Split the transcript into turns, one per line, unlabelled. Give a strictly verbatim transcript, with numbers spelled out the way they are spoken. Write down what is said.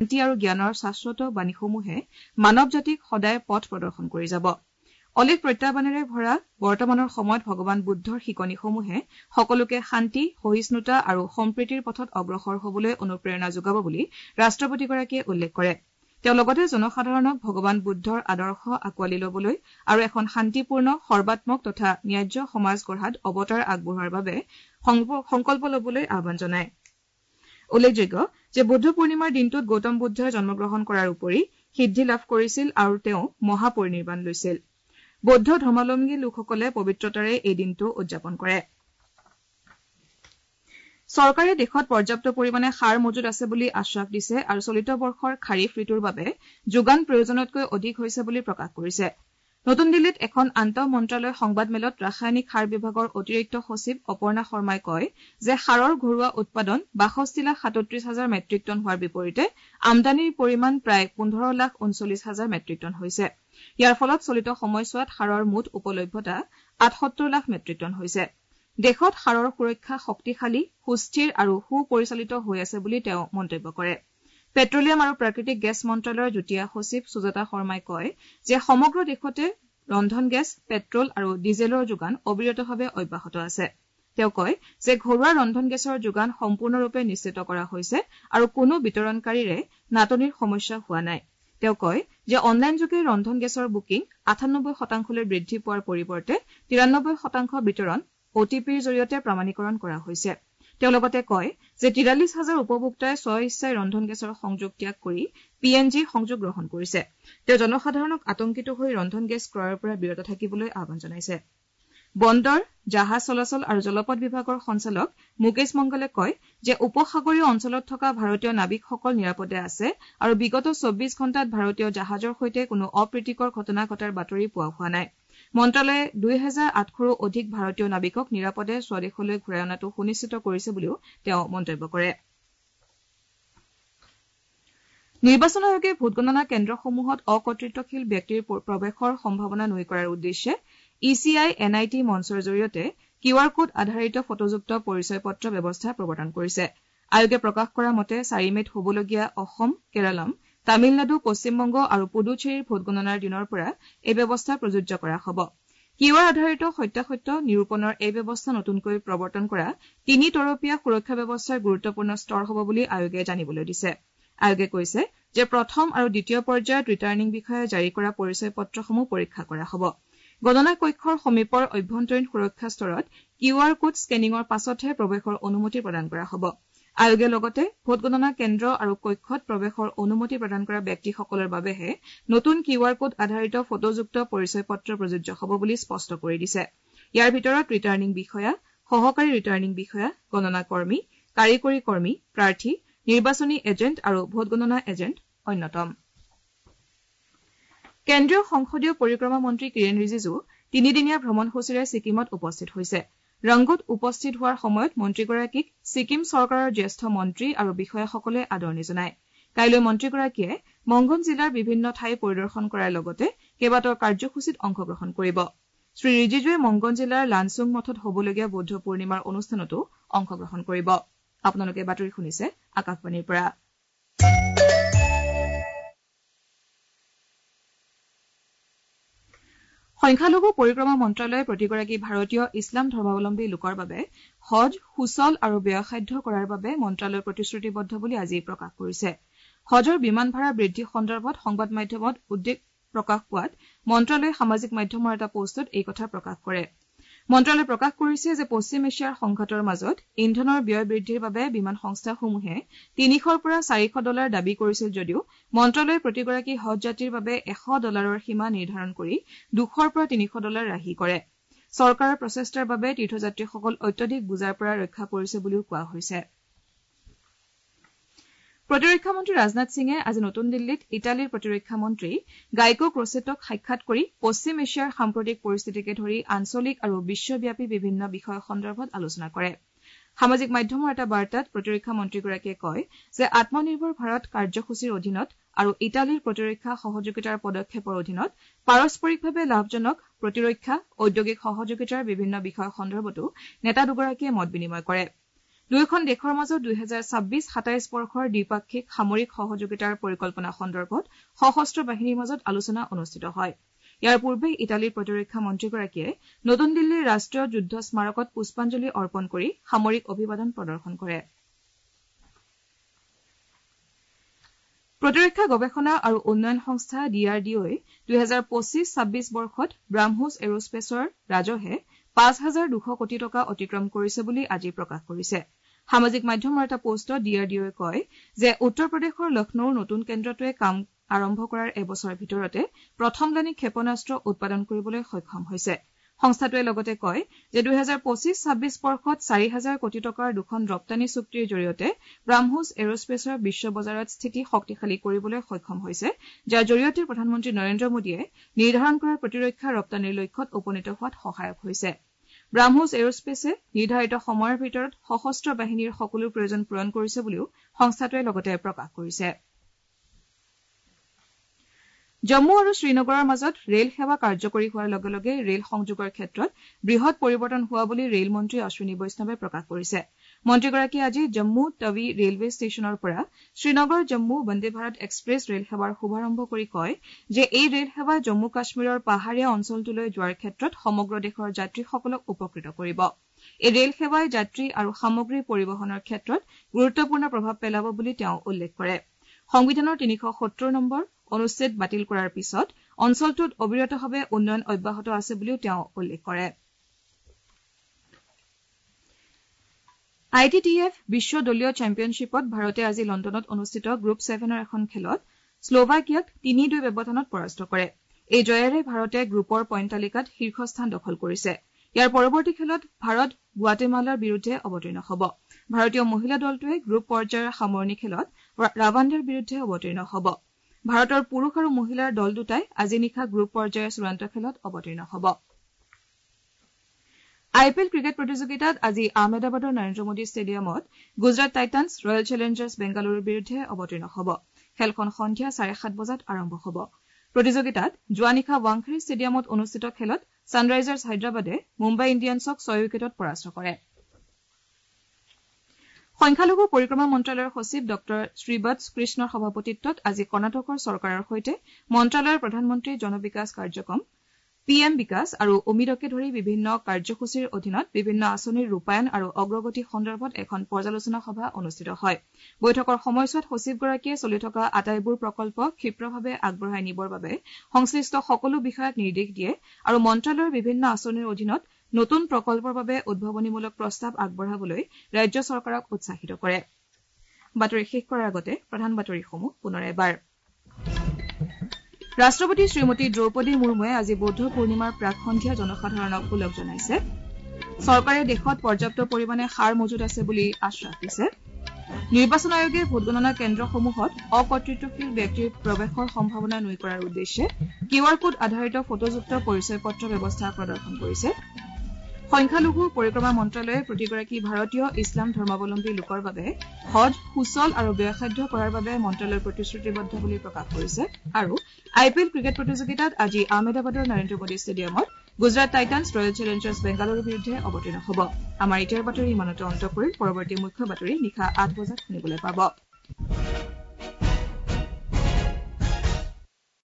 শান্তি আৰু জ্ঞানৰ শাশ্বত বাণীসমূহে মানৱ জাতিক সদায় পথ প্ৰদৰ্শন কৰি যাব অলেখ প্ৰত্যাহ্বানেৰে ভৰা বৰ্তমানৰ সময়ত ভগৱান বুদ্ধৰ শিকনিসমূহে সকলোকে শান্তি সহিষ্ণুতা আৰু সম্প্ৰীতিৰ পথত অগ্ৰসৰ হবলৈ অনুপ্ৰেৰণা যোগাব বুলি ৰাষ্ট্ৰপতিগৰাকীয়ে উল্লেখ কৰে তেওঁ লগতে জনসাধাৰণক ভগৱান বুদ্ধৰ আদৰ্শ আঁকোৱালি লবলৈ আৰু এখন শান্তিপূৰ্ণ সৰ্বাত্মক তথা ন্যায্য সমাজ গঢ়াত অৱতাৰ আগবঢ়োৱাৰ বাবে সংকল্প লবলৈ আহ্বান জনায় উল্লেখযোগ্য যে বুদ্ধ পূৰ্ণিমাৰ দিনটোত গৌতম বুদ্ধই জন্মগ্ৰহণ কৰাৰ উপৰি সিদ্ধি লাভ কৰিছিল আৰু তেওঁ মহাপৰিনিৰ্বাণ লৈছিল বৌদ্ধ ধৰ্মাৱলম্বী লোকসকলে পবিত্ৰতাৰে এই দিনটো উদযাপন কৰে চৰকাৰে দেশত পৰ্যাপ্ত পৰিমাণে সাৰ মজুত আছে বুলি আশ্বাস দিছে আৰু চলিত বৰ্ষৰ খাৰিফ ঋতুৰ বাবে যোগান প্ৰয়োজনতকৈ অধিক হৈছে বুলি প্ৰকাশ কৰিছে নতুন দিল্লীত এখন আন্তঃ মন্ত্ৰালয় সংবাদমেলত ৰাসায়নিক সাৰ বিভাগৰ অতিৰিক্ত সচিব অপৰ্ণা শৰ্মাই কয় যে সাৰৰ ঘৰুৱা উৎপাদন বাষষ্ঠি লাখ সাতত্ৰিশ হাজাৰ মেট্ৰিক টন হোৱাৰ বিপৰীতে আমদানিৰ পৰিমাণ প্ৰায় পোন্ধৰ লাখ ঊনচল্লিশ হাজাৰ মেট্ৰিক টন হৈছে ইয়াৰ ফলত চলিত সময়ছোৱাত সাৰৰ মুঠ উপলভ্যতা আঠসত্তৰ লাখ মেট্ৰিক টন হৈছে দেশত সাৰৰ সুৰক্ষা শক্তিশালী সুস্থিৰ আৰু সুপৰিচালিত হৈ আছে বুলি তেওঁ মন্তব্য কৰে পেট্ৰলিয়াম আৰু প্ৰাকৃতিক গেছ মন্ত্ৰালয়ৰ যুটীয়া সচিব সুজাতা শৰ্মাই কয় যে সমগ্ৰ দেশতে ৰন্ধন গেছ পেট্ৰল আৰু ডিজেলৰ যোগান অবিৰতভাৱে অব্যাহত আছে তেওঁ কয় যে ঘৰুৱা ৰন্ধন গেছৰ যোগান সম্পূৰ্ণৰূপে নিশ্চিত কৰা হৈছে আৰু কোনো বিতৰণকাৰীৰে নাটনিৰ সমস্যা হোৱা নাই তেওঁ কয় যে অনলাইনযোগে ৰন্ধন গেছৰ বুকিং আঠানব্বৈ শতাংশলৈ বৃদ্ধি পোৱাৰ পৰিৱৰ্তে তিৰানব্বৈ শতাংশ বিতৰণ অটিপিৰ জৰিয়তে প্ৰমাণীকৰণ কৰা হৈছে তেওঁ লগতে কয় যে তিৰাল্লিশ হাজাৰ উপভোক্তাই স্ব ইচ্ছাই ৰন্ধন গেছৰ সংযোগ ত্যাগ কৰি পি এন জিৰ সংযোগ গ্ৰহণ কৰিছে তেওঁ জনসাধাৰণক আতংকিত হৈ ৰন্ধন গেছ ক্ৰয়ৰ পৰা বিৰত থাকিবলৈ আহ্বান জনাইছে বন্দৰ জাহাজ চলাচল আৰু জলপথ বিভাগৰ সঞ্চালক মুকেশ মংগলে কয় যে উপসাগৰীয় অঞ্চলত থকা ভাৰতীয় নাবিকসকল নিৰাপদে আছে আৰু বিগত চৌব্বিশ ঘণ্টাত ভাৰতীয় জাহাজৰ সৈতে কোনো অপ্ৰীতিকৰ ঘটনা ঘটাৰ বাতৰি পোৱা হোৱা নাই মন্ত্ৰালয়ে দুই হাজাৰ আঠশৰো অধিক ভাৰতীয় নাবিকক নিৰাপদে স্বদেশলৈ ঘূৰাই অনাটো সুনিশ্চিত কৰিছে বুলিও তেওঁ মন্তব্য কৰে নিৰ্বাচন আয়োগে ভোটগণনা কেন্দ্ৰসমূহত অকৰ্তৃত্বশীল ব্যক্তিৰ প্ৰৱেশৰ সম্ভাৱনা নুই কৰাৰ উদ্দেশ্যে E C I N I T মঞ্চৰ জৰিয়তে কিউ আৰ কোড আধাৰিত ফটোযুক্ত পৰিচয় পত্ৰ ব্যৱস্থা প্ৰৱৰ্তন কৰিছে আয়োগে প্ৰকাশ কৰা মতে চাৰি মেত হবলগীয়া অসম কেৰালাম তামিলনাডু পশ্চিমবংগ আৰু পুডুচেৰীৰ ভোটগণনাৰ দিনৰ পৰা এই ব্যৱস্থা প্ৰযোজ্য কৰা হ'ব কিউ আৰ আধাৰিত সত্যাসত্য নিৰূপণৰ এই ব্যৱস্থা নতুনকৈ প্ৰৱৰ্তন কৰা তিনি তৰপীয়া সুৰক্ষা ব্যৱস্থাৰ গুৰুত্বপূৰ্ণ স্তৰ হ'ব বুলি আয়োগে জানিবলৈ দিছে আয়োগে কৈছে যে প্ৰথম আৰু দ্বিতীয় পৰ্যায়ত ৰিটাৰ্ণিং বিষয়াই জাৰি কৰা পৰিচয় পত্ৰসমূহ পৰীক্ষা কৰা হ'ব গণনা কক্ষৰ সমীপৰ অভ্যন্তৰীণ সুৰক্ষা স্তৰত কিউ আৰ কোড স্কেনিঙৰ পাছতহে প্ৰৱেশৰ অনুমতি প্ৰদান কৰা হ'ব আয়োগে লগতে ভোটগণনা কেন্দ্ৰ আৰু কক্ষত প্ৰৱেশৰ অনুমতি প্ৰদান কৰা ব্যক্তিসকলৰ বাবেহে নতুন কিউ আৰ কোড আধাৰিত ফটোযুক্ত পৰিচয় পত্ৰ প্ৰযোজ্য হ'ব বুলি স্পষ্ট কৰি দিছে ইয়াৰ ভিতৰত ৰিটাৰ্ণিং বিষয়া সহকাৰী ৰিটাৰ্ণিং বিষয়া গণনা কৰ্মী কাৰিকৰী কৰ্মী প্ৰাৰ্থী নিৰ্বাচনী এজেণ্ট আৰু ভোটগণনা এজেণ্ট অন্যতম কেন্দ্ৰীয় সংসদীয় পৰিক্ৰমা মন্ত্ৰী কিৰেণ ৰিজিজু তিনিদিনীয়া ভ্ৰমণসূচীৰে ছিকিমত উপস্থিত হৈছে ৰংগত উপস্থিত হোৱাৰ সময়ত মন্ত্ৰীগৰাকীক ছিকিম চৰকাৰৰ জ্যেষ্ঠ মন্ত্ৰী আৰু বিষয়াসকলে আদৰণি জনায় কাইলৈ মন্ত্ৰীগৰাকীয়ে মংগন জিলাৰ বিভিন্ন ঠাই পৰিদৰ্শন কৰাৰ লগতে কেইবাটাও কাৰ্যসূচীত অংশগ্ৰহণ কৰিব শ্ৰী ৰিজিজুৱে মংগন জিলাৰ লানচুং মঠত হ'বলগীয়া বৌদ্ধ পূৰ্ণিমাৰ অনুষ্ঠানতো অংশগ্ৰহণ কৰিব আপোনালোকে বাতৰি শুনিছে আকাশবাণীৰ পৰা সংখ্যালঘু পৰিক্ৰমা মন্ত্ৰালয়ে প্ৰতিগৰাকী ভাৰতীয় ইছলাম ধৰ্মাৱলম্বী লোকৰ বাবে হজ সুচল আৰু ব্যয়সাধ্য কৰাৰ বাবে মন্ত্ৰালয় প্ৰতিশ্ৰুতিবদ্ধ বুলি আজি প্ৰকাশ কৰিছে হজৰ বিমান ভাড়া বৃদ্ধি সন্দৰ্ভত সংবাদ মাধ্যমত উদ্বেগ প্ৰকাশ পোৱাত মন্ত্ৰালয়ে সামাজিক মাধ্যমৰ এটা পোষ্টত এই কথা প্ৰকাশ কৰে মন্ত্ৰালয়ে প্ৰকাশ কৰিছে যে পশ্চিম এছিয়াৰ সংঘাতৰ মাজত ইন্ধনৰ ব্যয় বৃদ্ধিৰ বাবে বিমান সংস্থাসমূহে তিনিশৰ পৰা চাৰিশ ডলাৰ দাবী কৰিছিল যদিও মন্ত্ৰালয়ে প্ৰতিগৰাকী হজ যাত্ৰীৰ বাবে এশ ডলাৰৰ সীমা নিৰ্ধাৰণ কৰি দুশৰ পৰা তিনিশ ডলাৰ ৰাহি কৰে চৰকাৰৰ প্ৰচেষ্টাৰ বাবে তীৰ্থযাত্ৰীসকল অত্যধিক বুজাৰ পৰা ৰক্ষা পৰিছে বুলিও কোৱা হৈছে প্ৰতিৰক্ষা মন্ত্ৰী ৰাজনাথ সিঙে আজি নতুন দিল্লীত ইটালীৰ প্ৰতিৰক্ষা মন্ত্ৰী গাইকো ক্ৰছেটক সাক্ষাৎ কৰি পশ্চিম এছিয়াৰ সাম্প্ৰতিক পৰিস্থিতিকে ধৰি আঞ্চলিক আৰু বিশ্বব্যাপী বিভিন্ন বিষয় সন্দৰ্ভত আলোচনা কৰে সামাজিক মাধ্যমৰ এটা বাৰ্তাত প্ৰতিৰক্ষা মন্ত্ৰীগৰাকীয়ে কয় যে আত্মনিৰ্ভৰ ভাৰত কাৰ্যসূচীৰ অধীনত আৰু ইটালীৰ প্ৰতিৰক্ষা সহযোগিতাৰ পদক্ষেপৰ অধীনত পাৰস্পৰিকভাৱে লাভজনক প্ৰতিৰক্ষা ঔদ্যোগিক সহযোগিতাৰ বিভিন্ন বিষয় সন্দৰ্ভতো নেতা দুগৰাকীয়ে মত বিনিময় কৰে দুয়োখন দেশৰ মাজত দুই হাজাৰ ছাব্বিছ সাতাইছ বৰ্ষৰ দ্বিপাক্ষিক সামৰিক সহযোগিতাৰ পৰিকল্পনা সন্দৰ্ভত সশস্ত্ৰ বাহিনীৰ মাজত আলোচনা অনুষ্ঠিত হয় ইয়াৰ পূৰ্বে ইটালীৰ প্ৰতিৰক্ষা মন্ত্ৰীগৰাকীয়ে নতুন দিল্লীৰ ৰাষ্ট্ৰীয় যুদ্ধ স্মাৰকত পুষ্পাঞ্জলি অৰ্পণ কৰি সামৰিক অভিবাদন প্ৰদৰ্শন কৰে প্ৰতিৰক্ষা গৱেষণা আৰু উন্নয়ন সংস্থা ডি আৰ ডি অই দুই হাজাৰ পঁচিছ ছাব্বিছ বৰ্ষত ব্ৰাহ্মোছ এৰোস্পেচৰ ৰাজহে পাঁচ হাজাৰ দুশ কোটি টকা অতিক্ৰম কৰিছে বুলি আজি প্ৰকাশ কৰিছে সামাজিক মাধ্যমৰ এটা পোষ্টত ডি আৰ ডি অই কয় যে উত্তৰ প্ৰদেশৰ লক্ষ্ণৌৰ নতুন কেন্দ্ৰটোৱে কাম আৰম্ভ কৰাৰ এবছৰৰ ভিতৰতে প্ৰথমলানি ক্ষেপণাস্ত্ৰ উৎপাদন কৰিবলৈ সক্ষম হৈছে সংস্থাটোৱে লগতে কয় যে দুই হাজাৰ পঁচিছ ছাব্বিছ বৰ্ষত চাৰি হাজাৰ কোটি টকাৰ দুখন ৰপ্তানি চুক্তিৰ জৰিয়তে ব্ৰাহ্মোছ এৰোস্পেচৰ বিশ্ব বজাৰত স্থিতি শক্তিশালী কৰিবলৈ সক্ষম হৈছে যাৰ জৰিয়তে প্ৰধানমন্ত্ৰী নৰেন্দ্ৰ মোদীয়ে নিৰ্ধাৰণ কৰা প্ৰতিৰক্ষা ৰপ্তানিৰ লক্ষ্যত উপনীত হোৱাত সহায়ক হৈছে ব্ৰাহ্মোছ এৰোস্পেচে নিৰ্ধাৰিত সময়ৰ ভিতৰত সশস্ত্ৰ বাহিনীৰ সকলো প্ৰয়োজন পূৰণ কৰিছে বুলিও সংস্থাটোৱে লগতে প্ৰকাশ কৰিছে জম্মু আৰু শ্ৰীনগৰৰ মাজত ৰেল সেৱা কাৰ্যকৰী হোৱাৰ লগে লগে ৰেল সংযোগৰ ক্ষেত্ৰত বৃহৎ পৰিৱৰ্তন হোৱা বুলি ৰেল মন্ত্ৰী অশ্বিনী বৈষ্ণৱে প্ৰকাশ কৰিছে মন্ত্ৰীগৰাকীয়ে আজি জম্মু টাৱি ৰেলৱে ষ্টেচনৰ পৰা শ্ৰীনগৰ জম্মু বন্দে ভাৰত এক্সপ্ৰেছ ৰেল সেৱাৰ শুভাৰম্ভ কৰি কয় যে এই ৰেল সেৱা জম্মু কাশ্মীৰৰ পাহাৰীয়া অঞ্চলটোলৈ যোৱাৰ ক্ষেত্ৰত সমগ্ৰ দেশৰ যাত্ৰীসকলক উপকৃত কৰিব এই ৰেল সেৱাই যাত্ৰী আৰু সামগ্ৰী পৰিবহণৰ ক্ষেত্ৰত গুৰুত্বপূৰ্ণ প্ৰভাৱ পেলাব বুলি তেওঁ উল্লেখ কৰে সংবিধানৰ তিনিশ সত্তৰ নম্বৰ অনুচ্ছেদ বাতিল কৰাৰ পিছত অঞ্চলটোত অবিৰতভাৱে উন্নয়ন অব্যাহত আছে বুলিও তেওঁ উল্লেখ কৰে আই টি টি এফ বিশ্ব দলীয় চেম্পিয়নশ্বিপত ভাৰতে আজি লণ্ডনত অনুষ্ঠিত গ্ৰুপ ছেভেনৰ এখন খেলত শ্লোভাকিয়াক তিনি দুই ব্যৱধানত পৰাস্ত কৰে এই জয়েৰে ভাৰতে গ্ৰুপৰ পইণ্ট তালিকাত শীৰ্ষস্থান দখল কৰিছে ইয়াৰ পৰৱৰ্তী খেলত ভাৰত গুৱাটেমালাৰ বিৰুদ্ধে অৱতীৰ্ণ হ'ব ভাৰতীয় মহিলা দলটোৱে গ্ৰুপ পৰ্যায়ৰ সামৰণি খেলত ৰাৱাণ্ডাৰ বিৰুদ্ধে অৱতীৰ্ণ হ'ব ভাৰতৰ পুৰুষ আৰু মহিলাৰ দল দুটাই আজি নিশা গ্ৰুপ পৰ্যায়ৰ চূড়ান্ত খেলত অৱতীৰ্ণ হ'ব আই পি এল ক্ৰিকেট প্ৰতিযোগিতাত আজি আহমেদাবাদৰ নৰেন্দ্ৰ মোদী ষ্টেডিয়ামত গুজৰাট টাইটান্ছ ৰয়েল চেলেঞ্জাৰ্ছ বেংগালুৰুৰ বিৰুদ্ধে অৱতীৰ্ণ হ'ব খেলখন সন্ধিয়া চাৰে সাত বজাত আৰম্ভ হ'ব প্ৰতিযোগিতাত যোৱা নিশা ৱাংখেড়ে ষ্টেডিয়ামত অনুষ্ঠিত খেলত ছানৰাইজাৰ্ছ হায়দৰাবাদে মুম্বাই ইণ্ডিয়ানছক ছয় উইকেটত পৰাস্ত কৰে সংখ্যালঘু পৰিক্ৰমা মন্ত্ৰালয়ৰ সচিব ডঃ শ্ৰীবৎস কৃষ্ণৰ সভাপতিত্বত আজি কৰ্ণাটকৰ চৰকাৰৰ সৈতে মন্ত্ৰালয়ৰ প্ৰধানমন্ত্ৰী জনবিকাশ কাৰ্যক্ৰম পি এম বিকাশ আৰু উমিদকে ধৰি বিভিন্ন কাৰ্যসূচীৰ অধীনত বিভিন্ন আঁচনিৰ ৰূপায়ণ আৰু অগ্ৰগতি সন্দৰ্ভত এখন পৰ্যালোচনা সভা অনুষ্ঠিত হয় বৈঠকৰ সময়ছোৱাত সচিবগৰাকীয়ে চলি থকা আটাইবোৰ প্ৰকল্প ক্ষীপ্ৰভাৱে আগবঢ়াই নিবৰ বাবে সংশ্লিষ্ট সকলো বিষয়াক নিৰ্দেশ দিয়ে আৰু মন্ত্ৰালয়ৰ বিভিন্ন আঁচনিৰ অধীনত নতুন প্ৰকল্পৰ বাবে উদ্ভাৱনীমূলক প্ৰস্তাৱ আগবঢ়াবলৈ ৰাজ্য চৰকাৰক উৎসাহিত কৰে বাতৰি শেষ কৰাৰ আগতে প্ৰধান বাতৰিসমূহ পুনৰ এবাৰ ৰাষ্ট্ৰপতি শ্ৰীমতী দ্ৰৌপদী মুৰ্মুৱে আজি বৌদ্ধ পূৰ্ণিমাৰ প্ৰাক সন্ধিয়া জনসাধাৰণক ওলগ জনাইছে চৰকাৰে দেশত পৰ্যাপ্ত পৰিমাণে সাৰ মজুত আছে বুলি আশ্বাস দিছে নিৰ্বাচন আয়োগে ভোটগণনা কেন্দ্ৰসমূহত অকৰ্তৃত্বশীল ব্যক্তিৰ প্ৰৱেশৰ সম্ভাৱনা নুই কৰাৰ উদ্দেশ্যে কিউ আৰ কোড আধাৰিত ফটোযুক্ত পৰিচয় পত্ৰ ব্যৱস্থা প্ৰদৰ্শন কৰিছে সংখ্যালঘু পৰিক্ৰমা মন্ত্ৰালয়ে প্ৰতিগৰাকী ভাৰতীয় ইছলাম ধৰ্মাৱলম্বী লোকৰ বাবে হজ সুচল আৰু ব্যয়সাধ্য কৰাৰ বাবে মন্ত্ৰালয় প্ৰতিশ্ৰুতিবদ্ধ বুলি প্ৰকাশ কৰিছে আৰু আই পি এল ক্ৰিকেট প্ৰতিযোগিতাত আজি আহমেদাবাদৰ নৰেন্দ্ৰ মোদী ষ্টেডিয়ামত গুজৰাট টাইটান্ছ ৰয়েল চেলেঞ্জাৰ্ছ বেংগালুৰুৰ বিৰুদ্ধে অৱতীৰ্ণ হ'ব আমাৰ এতিয়াৰ বাতৰি ইমানতে অন্ত কৰিল পৰৱৰ্তী মুখ্য বাতৰি নিশা আঠ বজাত শুনিবলৈ পাব